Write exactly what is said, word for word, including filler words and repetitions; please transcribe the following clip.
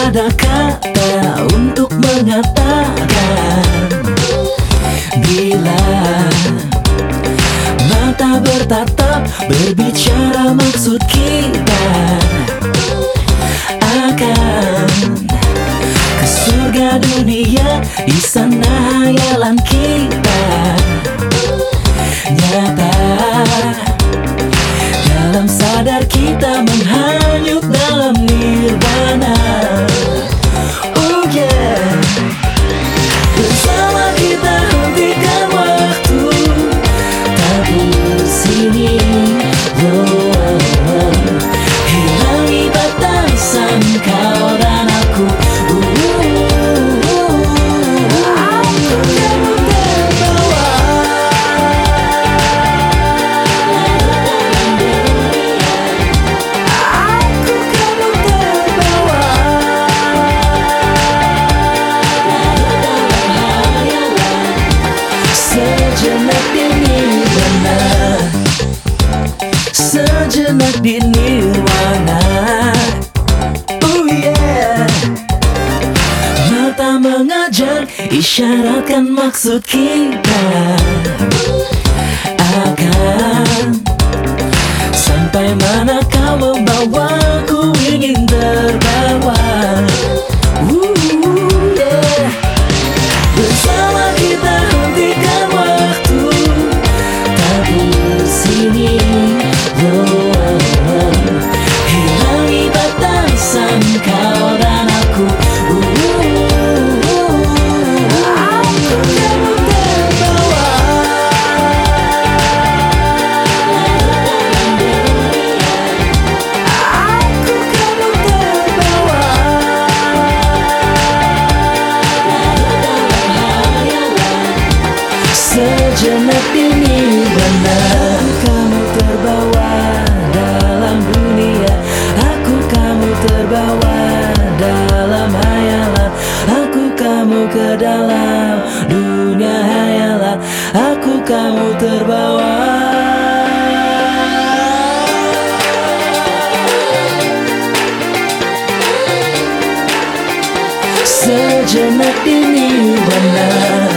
ada kata untuk mengatakan bila mata bertatap berbicara maksud kita akan ke surga dunia. Di sana hayalan kita nyata, dalam sadar kita menghanyut dalam nirwana. Oh yeah, bersama kita hentikan waktu, tabur sini, oh, oh, oh. Hilangi batasan kau dan aku. uh, uh, uh, uh. Aku kamu terbawa. Aku kamu terbawa. Sejenak di nirwana, sejenak di nirwana. Oh yeah, mata mengajar, isyaratkan maksud kita akan sampai mana kau membawaku, ingin terbawa. Uh, yeah. Bersama kita hentikan waktu, tabur sini, oh, oh, oh. Hilangi batasan kau dan aku. uh, uh, uh, uh. Aku kamu terbawa. Aku kamu terbawa. Sejenak di nirwana, kamu terbawa dalam dunia. Aku kamu terbawa dalam hayalan. Aku kamu ke dalam dunia hayalan. Aku kamu terbawa. Sejenak di nirwana.